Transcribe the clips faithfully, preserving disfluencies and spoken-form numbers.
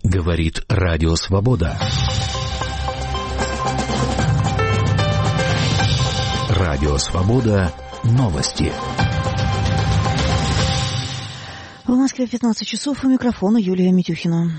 Говорит Радио Свобода. Радио Свобода. Новости. В Москве пятнадцать часов, у микрофона Юлия Митюхина.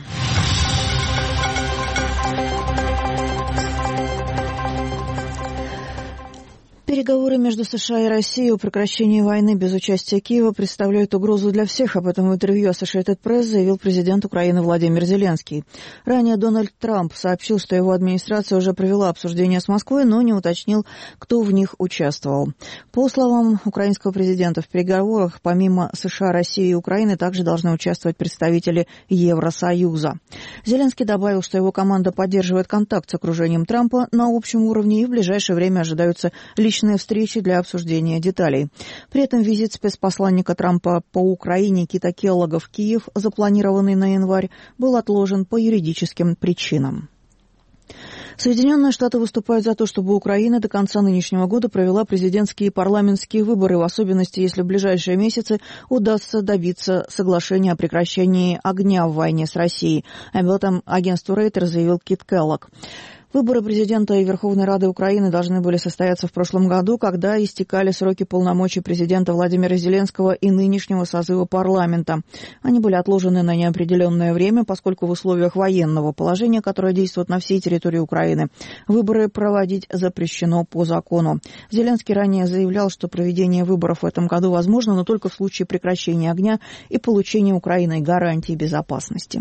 Переговоры между США и Россией о прекращении войны без участия Киева представляют угрозу для всех. Об этом в интервью Associated Press заявил президент Украины Владимир Зеленский. Ранее Дональд Трамп сообщил, что его администрация уже провела обсуждения с Москвой, но не уточнил, кто в них участвовал. По словам украинского президента, в переговорах помимо США, России и Украины также должны участвовать представители Евросоюза. Зеленский добавил, что его команда поддерживает контакт с окружением Трампа на общем уровне и в ближайшее время ожидаются личные встречи для обсуждения деталей. При этом визит спецпосланника Трампа по Украине Кита Келлога в Киев, запланированный на январь, был отложен по юридическим причинам. Соединенные Штаты выступают за то, чтобы Украина до конца нынешнего года провела президентские и парламентские выборы, в особенности, если в ближайшие месяцы удастся добиться соглашения о прекращении огня в войне с Россией. Об этом агентству Рейтер заявил Кит Келлог. Выборы президента и Верховной Рады Украины должны были состояться в прошлом году, когда истекали сроки полномочий президента Владимира Зеленского и нынешнего созыва парламента. Они были отложены на неопределенное время, поскольку в условиях военного положения, которое действует на всей территории Украины, выборы проводить запрещено по закону. Зеленский ранее заявлял, что проведение выборов в этом году возможно, но только в случае прекращения огня и получения Украиной гарантий безопасности.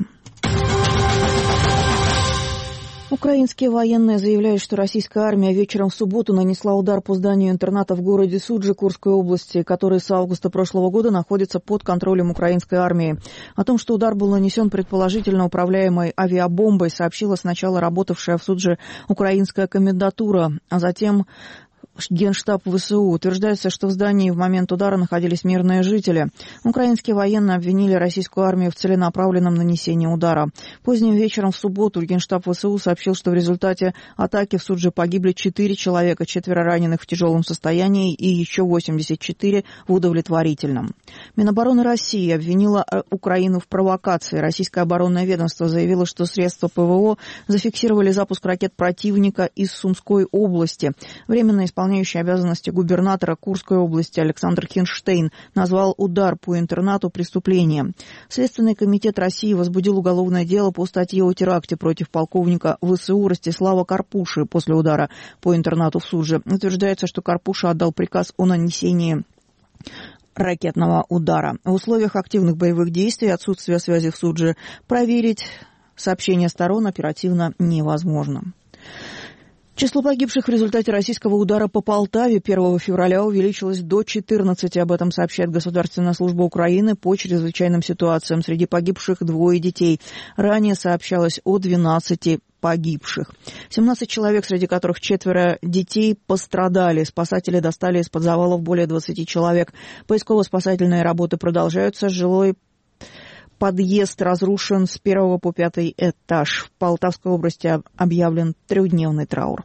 Украинские военные заявляют, что российская армия вечером в субботу нанесла удар по зданию интерната в городе Суджи Курской области, который с августа прошлого года находится под контролем украинской армии. О том, что удар был нанесен предположительно управляемой авиабомбой, сообщила сначала работавшая в Суджи украинская комендатура, а затем Генштаб ВСУ. Утверждается, что в здании в момент удара находились мирные жители. Украинские военные обвинили российскую армию в целенаправленном нанесении удара. Поздним вечером в субботу Генштаб ВСУ сообщил, что в результате атаки в Суджи погибли четыре человека, четверо раненых в тяжелом состоянии и еще восемьдесят четыре в удовлетворительном. Минобороны России обвинила Украину в провокации. Российское оборонное ведомство заявило, что средства ПВО зафиксировали запуск ракет противника из Сумской области. Временно исполняющий Исполняющий обязанности губернатора Курской области Александр Хинштейн назвал удар по интернату преступлением. Следственный комитет России возбудил уголовное дело по статье о теракте против полковника ВСУ Ростислава Карпуши после удара по интернату в Суджи. Утверждается, что Карпуша отдал приказ о нанесении ракетного удара. В условиях активных боевых действий и отсутствия связи в Суджи проверить сообщения сторон оперативно невозможно. Число погибших в результате российского удара по Полтаве первого февраля увеличилось до четырнадцати. Об этом сообщает Государственная служба Украины по чрезвычайным ситуациям. Среди погибших двое детей. Ранее сообщалось о двенадцати погибших. семнадцать человек, среди которых четверо детей, пострадали. Спасатели достали из-под завалов более двадцати человек. Поисково-спасательные работы продолжаются. Жилой подъезд разрушен с первого по пятый этаж. В Полтавской области объявлен трехдневный траур.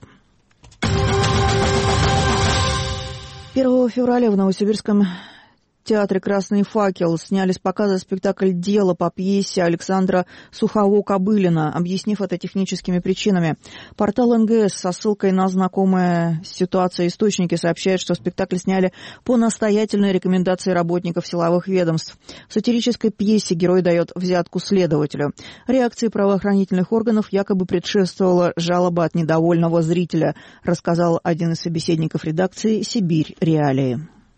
первого февраля в Новосибирском театре «Красный факел» сняли с показа спектакль «Дело» по пьесе Александра Сухово-Кобылина, объяснив это техническими причинами. Портал эн гэ эс со ссылкой на знакомые с ситуацией источники сообщает, что спектакль сняли по настоятельной рекомендации работников силовых ведомств. В сатирической пьесе герой дает взятку следователю. Реакции правоохранительных органов якобы предшествовала жалоба от недовольного зрителя, рассказал один из собеседников редакции «Сибирь. Реалии».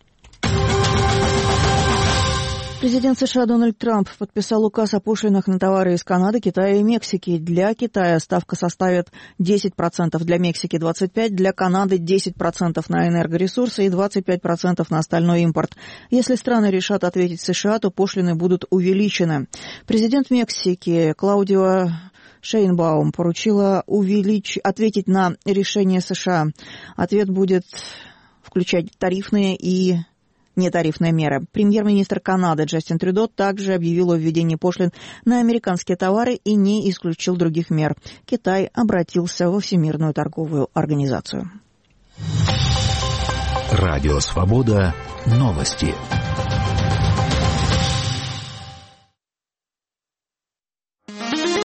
Президент США Дональд Трамп подписал указ о пошлинах на товары из Канады, Китая и Мексики. Для Китая ставка составит десять процентов, для Мексики двадцать пять процентов, для Канады десять процентов на энергоресурсы и двадцать пять процентов на остальной импорт. Если страны решат ответить США, то пошлины будут увеличены. Президент Мексики Клаудио Шейнбаум поручила увелич... ответить на решение США. Ответ будет включать тарифные и нетарифные меры. Премьер-министр Канады Джастин Трюдо также объявил о введении пошлин на американские товары и не исключил других мер. Китай обратился во Всемирную торговую организацию. Радио Свобода. Новости.